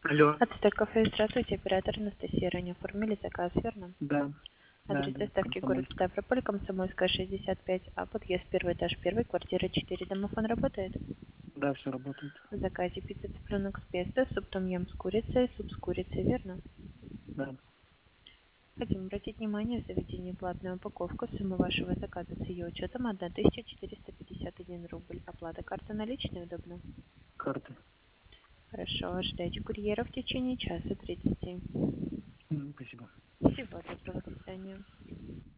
Алло. Отстой кафе, здравствуйте, оператор Анастасия. Ранее оформили заказ, верно? Да, да, Адрес да, доставки город Комсомольск. Ставрополь, Комсомольская, 65А, подъезд, первый этаж, первый, квартира 4. Домофон работает? Да, все работает. В заказе пицца цыпленок с песто, суп том-ям с курицей, суп с курицей, верно? Да. Хотим обратить внимание, в заведении платная упаковка. Сумма вашего заказа с ее учетом 1451 рубль. Оплата карта наличной удобно? Карты. Хорошо, ожидайте курьера в течение часа 30. Спасибо. Всего доброго, до свидания.